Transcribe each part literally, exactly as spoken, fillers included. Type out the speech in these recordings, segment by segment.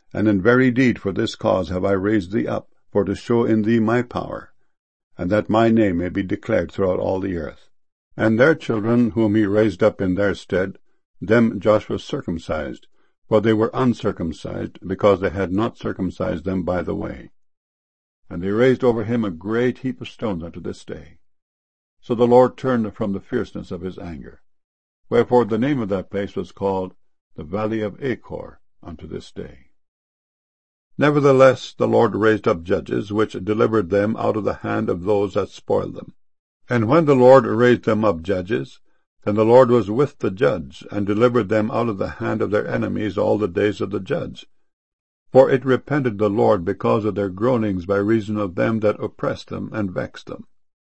And in very deed for this cause have I raised thee up, for to show in thee my power, and that my name may be declared throughout all the earth. And their children, whom he raised up in their stead, them Joshua circumcised, for they were uncircumcised, because they had not circumcised them by the way. And they raised over him a great heap of stones unto this day. So the Lord turned from the fierceness of his anger. Wherefore the name of that place was called the Valley of Achor unto this day. Nevertheless the Lord raised up judges, which delivered them out of the hand of those that spoiled them. And when the Lord raised them up judges, then the Lord was with the judge, and delivered them out of the hand of their enemies all the days of the judge. For it repented the Lord because of their groanings by reason of them that oppressed them and vexed them.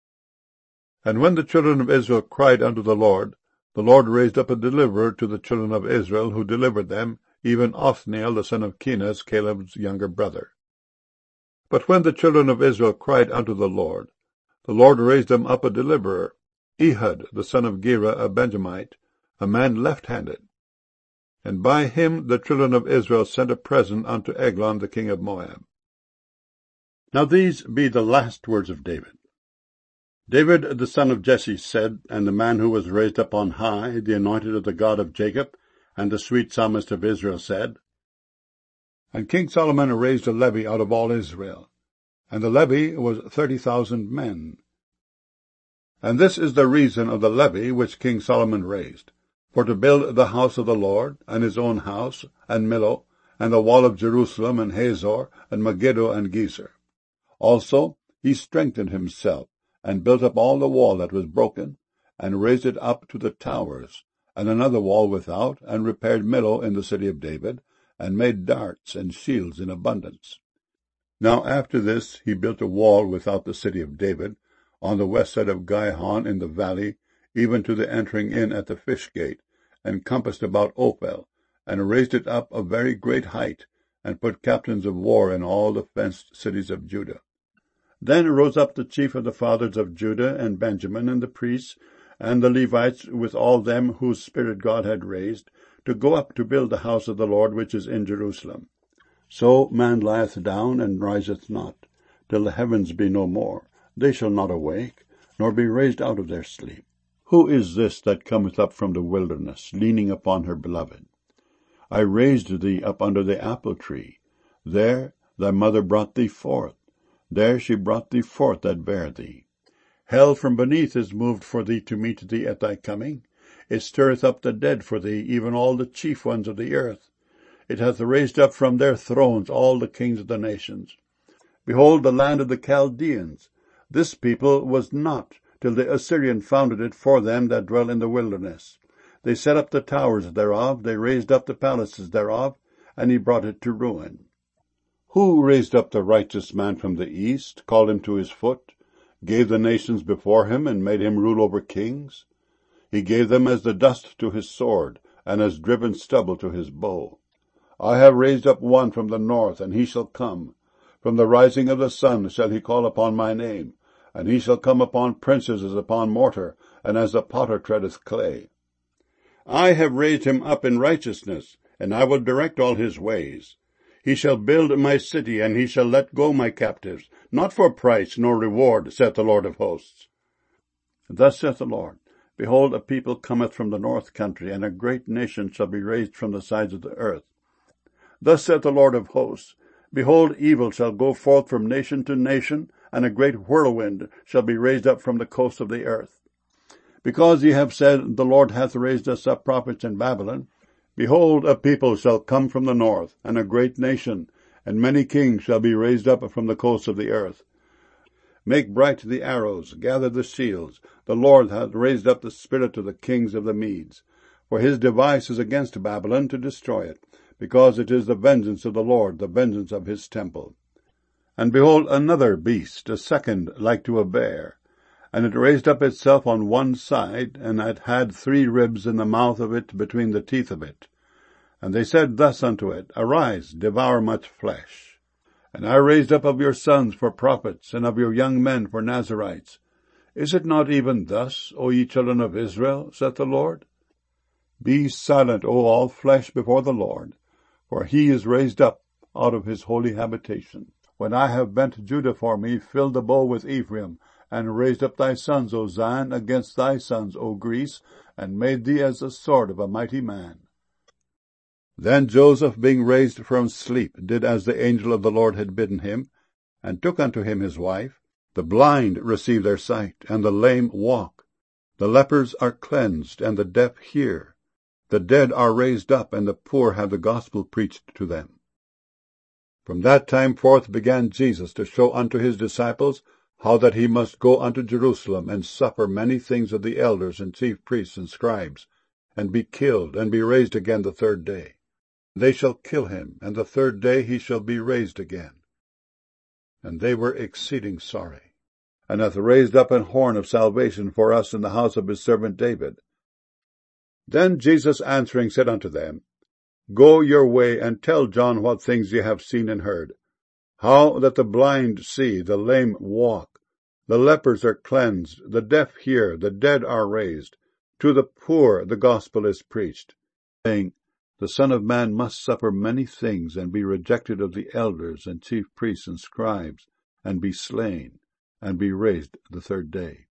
And when the children of Israel cried unto the Lord, the Lord raised up a deliverer to the children of Israel, who delivered them, even Othniel the son of Kenaz, Caleb's younger brother. But when the children of Israel cried unto the Lord, the Lord raised them up a deliverer, Ehud the son of Gera, a Benjamite, a man left-handed. And by him the children of Israel sent a present unto Eglon the king of Moab. Now these be the last words of David. David the son of Jesse said, and the man who was raised up on high, the anointed of the God of Jacob, and the sweet psalmist of Israel said, And King Solomon raised a levy out of all Israel, and the levy was thirty thousand men. And this is the reason of the levy which King Solomon raised, for to build the house of the Lord, and his own house, and Millo, and the wall of Jerusalem, and Hazor, and Megiddo, and Gezer. Also he strengthened himself, and built up all the wall that was broken, and raised it up to the towers, and another wall without, and repaired Millo in the city of David, and made darts and shields in abundance. Now after this he built a wall without the city of David, on the west side of Gihon in the valley, even to the entering in at the fish gate, and compassed about Ophel, and raised it up a very great height, and put captains of war in all the fenced cities of Judah. Then rose up the chief of the fathers of Judah and Benjamin, and the priests, and the Levites, with all them whose spirit God had raised, to go up to build the house of the Lord which is in Jerusalem. So man lieth down, and riseth not, till the heavens be no more. They shall not awake, nor be raised out of their sleep. Who is this that cometh up from the wilderness, leaning upon her beloved? I raised thee up under the apple tree. There thy mother brought thee forth. There she brought thee forth that bare thee. Hell from beneath is moved for thee to meet thee at thy coming. It stirreth up the dead for thee, even all the chief ones of the earth. It hath raised up from their thrones all the kings of the nations. Behold the land of the Chaldeans. This people was not, till the Assyrian founded it for them that dwell in the wilderness. They set up the towers thereof, they raised up the palaces thereof, and he brought it to ruin. Who raised up the righteous man from the east, called him to his foot, gave the nations before him, and made him rule over kings? He gave them as the dust to his sword, and as driven stubble to his bow. I have raised up one from the north, and he shall come. From the rising of the sun shall he call upon my name, and he shall come upon princes as upon mortar, and as the potter treadeth clay. I have raised him up in righteousness, and I will direct all his ways. He shall build my city, and he shall let go my captives, not for price nor reward, saith the Lord of hosts. Thus saith the Lord, Behold, a people cometh from the north country, and a great nation shall be raised from the sides of the earth. Thus saith the Lord of hosts, Behold, evil shall go forth from nation to nation, and a great whirlwind shall be raised up from the coast of the earth. Because ye have said, The Lord hath raised us up prophets in Babylon, behold, a people shall come from the north, and a great nation, and many kings shall be raised up from the coasts of the earth. Make bright the arrows, gather the shields. The Lord hath raised up the spirit of the kings of the Medes. For his device is against Babylon to destroy it, because it is the vengeance of the Lord, the vengeance of his temple. And behold, another beast, a second like to a bear. And it raised up itself on one side, and it had three ribs in the mouth of it between the teeth of it. And they said thus unto it, Arise, devour much flesh. And I raised up of your sons for prophets, and of your young men for Nazirites. Is it not even thus, O ye children of Israel, saith the Lord? Be silent, O all flesh, before the Lord, for he is raised up, out of his holy habitation. When I have bent Judah for me, filled the bow with Ephraim, and raised up thy sons, O Zion, against thy sons, O Greece, and made thee as the sword of a mighty man. Then Joseph, being raised from sleep, did as the angel of the Lord had bidden him, and took unto him his wife. The blind receive their sight, and the lame walk. The lepers are cleansed, and the deaf hear. The dead are raised up, and the poor have the gospel preached to them. From that time forth began Jesus to show unto his disciples how that he must go unto Jerusalem, and suffer many things of the elders and chief priests and scribes, and be killed, and be raised again the third day. They shall kill him, and the third day he shall be raised again. And they were exceeding sorry, and hath raised up an horn of salvation for us in the house of his servant David. Then Jesus answering said unto them, Go your way, and tell John what things ye have seen and heard, how that the blind see, the lame walk, the lepers are cleansed, the deaf hear, the dead are raised, to the poor the gospel is preached, saying, The Son of Man must suffer many things, and be rejected of the elders and chief priests and scribes, and be slain, and be raised the third day.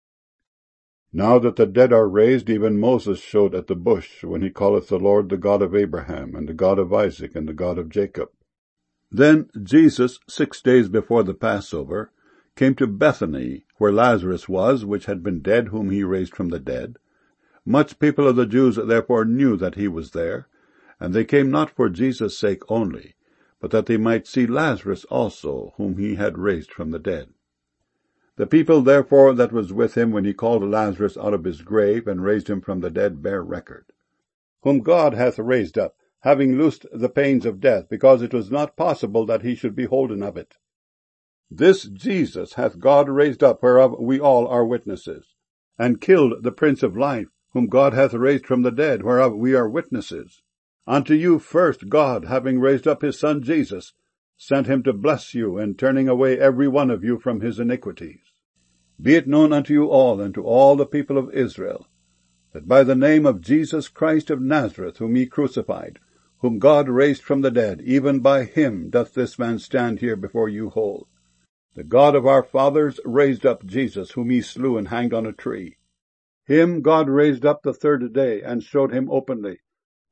Now that the dead are raised, even Moses showed at the bush, when he calleth the Lord the God of Abraham, and the God of Isaac, and the God of Jacob. Then Jesus, six days before the Passover, came to Bethany, where Lazarus was, which had been dead, whom he raised from the dead. Much people of the Jews therefore knew that he was there, and they came not for Jesus' sake only, but that they might see Lazarus also, whom he had raised from the dead. The people therefore that was with him when he called Lazarus out of his grave, and raised him from the dead, bear record, whom God hath raised up, having loosed the pains of death, because it was not possible that he should be holden of it. This Jesus hath God raised up, whereof we all are witnesses, and killed the Prince of Life, whom God hath raised from the dead, whereof we are witnesses. Unto you first God, having raised up his Son Jesus, sent him to bless you, in turning away every one of you from his iniquities. Be it known unto you all, and to all the people of Israel, that by the name of Jesus Christ of Nazareth, whom ye crucified, whom God raised from the dead, even by him doth this man stand here before you whole. The God of our fathers raised up Jesus, whom ye slew and hanged on a tree. Him God raised up the third day, and showed him openly.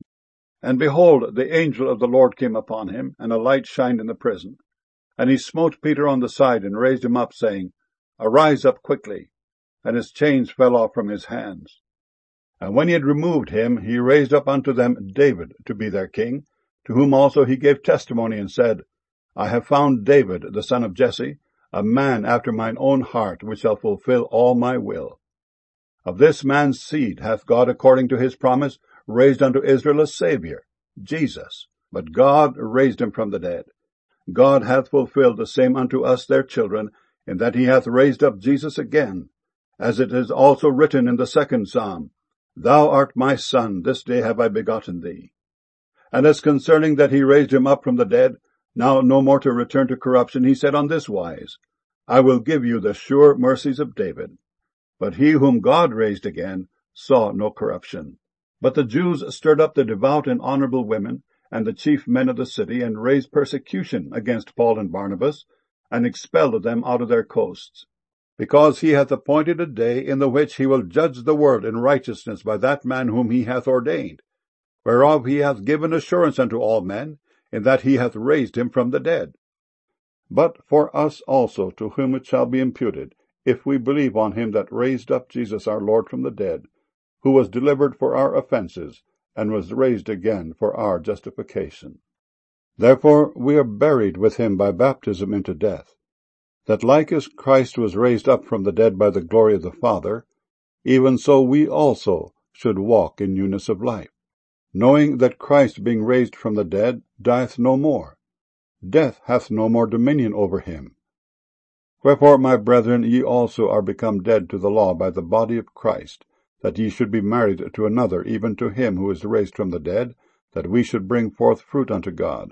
And behold, the angel of the Lord came upon him, and a light shined in the prison. And he smote Peter on the side, and raised him up, saying, Arise up quickly. And his chains fell off from his hands. And when he had removed him, he raised up unto them David to be their king, to whom also he gave testimony, and said, I have found David, the son of Jesse, a man after mine own heart, which shall fulfill all my will. Of this man's seed hath God, according to his promise, raised unto Israel a Saviour, Jesus. But God raised him from the dead. God hath fulfilled the same unto us their children, in that he hath raised up Jesus again, as it is also written in the second psalm, Thou art my son, this day have I begotten thee. And as concerning that he raised him up from the dead, now no more to return to corruption, he said on this wise, I will give you the sure mercies of David. But he whom God raised again saw no corruption. But the Jews stirred up the devout and honorable women, and the chief men of the city, and raised persecution against Paul and Barnabas, and expelled them out of their coasts, because he hath appointed a day in the which he will judge the world in righteousness by that man whom he hath ordained, whereof he hath given assurance unto all men, in that he hath raised him from the dead. But for us also, to whom it shall be imputed, if we believe on him that raised up Jesus our Lord from the dead, who was delivered for our offences, and was raised again for our justification. Therefore we are buried with him by baptism into death, that like as Christ was raised up from the dead by the glory of the Father, even so we also should walk in newness of life, knowing that Christ, being raised from the dead, dieth no more. Death hath no more dominion over him. Wherefore, my brethren, ye also are become dead to the law by the body of Christ, that ye should be married to another, even to him who is raised from the dead, that we should bring forth fruit unto God.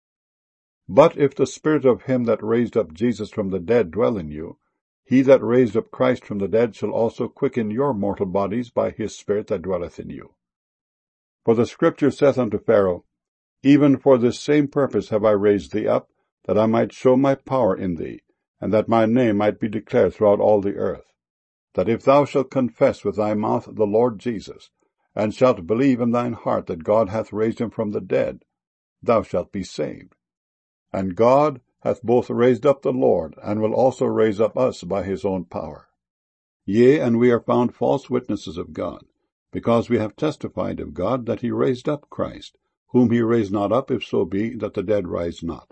But if the Spirit of him that raised up Jesus from the dead dwell in you, he that raised up Christ from the dead shall also quicken your mortal bodies by his Spirit that dwelleth in you. For the Scripture saith unto Pharaoh, Even for this same purpose have I raised thee up, that I might show my power in thee, and that my name might be declared throughout all the earth. That if thou shalt confess with thy mouth the Lord Jesus, and shalt believe in thine heart that God hath raised him from the dead, thou shalt be saved. And God hath both raised up the Lord, and will also raise up us by his own power. Yea, and we are found false witnesses of God, because we have testified of God that he raised up Christ, whom he raised not up, if so be that the dead rise not.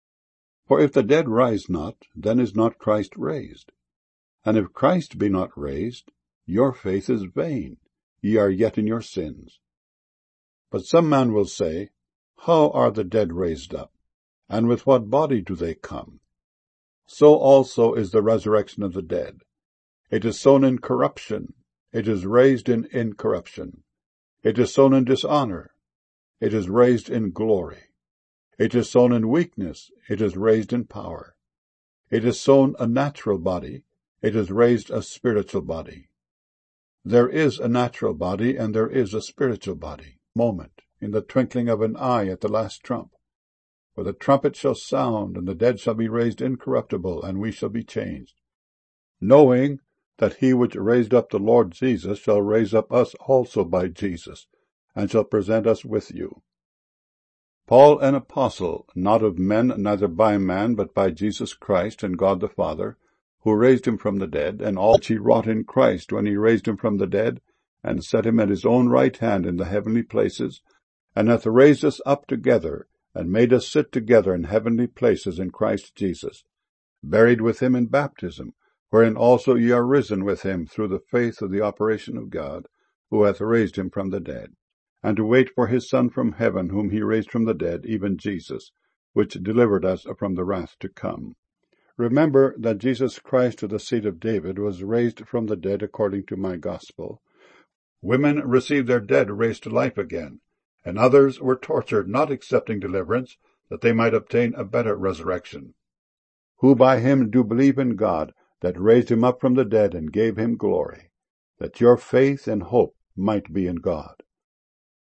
For if the dead rise not, then is not Christ raised. And if Christ be not raised, your faith is vain, ye are yet in your sins. But some man will say, How are the dead raised up? And with what body do they come? So also is the resurrection of the dead. It is sown in corruption, it is raised in incorruption. It is sown in dishonor, it is raised in glory. It is sown in weakness, it is raised in power. It is sown a natural body, it is raised a spiritual body. There is a natural body, and there is a spiritual body. Moment, in the twinkling of an eye at the last trump. For the trumpet shall sound, and the dead shall be raised incorruptible, and we shall be changed. Knowing that he which raised up the Lord Jesus shall raise up us also by Jesus, and shall present us with you. Paul, an apostle, not of men, neither by man, but by Jesus Christ and God the Father, who raised him from the dead, and all which he wrought in Christ when he raised him from the dead, and set him at his own right hand in the heavenly places, and hath raised us up together, and made us sit together in heavenly places in Christ Jesus, buried with him in baptism, wherein also ye are risen with him through the faith of the operation of God, who hath raised him from the dead, and to wait for his Son from heaven, whom he raised from the dead, even Jesus, which delivered us from the wrath to come. Remember that Jesus Christ of the seed of David was raised from the dead according to my gospel. Women received their dead raised to life again, and others were tortured, not accepting deliverance, that they might obtain a better resurrection. Who by him do believe in God, that raised him up from the dead and gave him glory, that your faith and hope might be in God.